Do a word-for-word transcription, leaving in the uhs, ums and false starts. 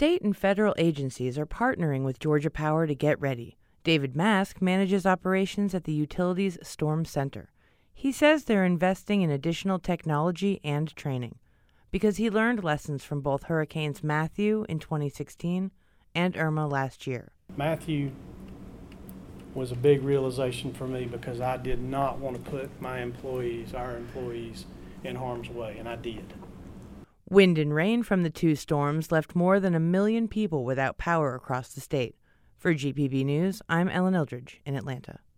State and federal agencies are partnering with Georgia Power to get ready. David Mask manages operations at the utility's Storm Center. He says they're investing in additional technology and training because he learned lessons from both Hurricanes Matthew in twenty sixteen and Irma last year. Matthew was a big realization for me because I did not want to put my employees, our employees, in harm's way, and I did. Wind and rain from the two storms left more than a million people without power across the state. For G P B News, I'm Ellen Eldridge in Atlanta.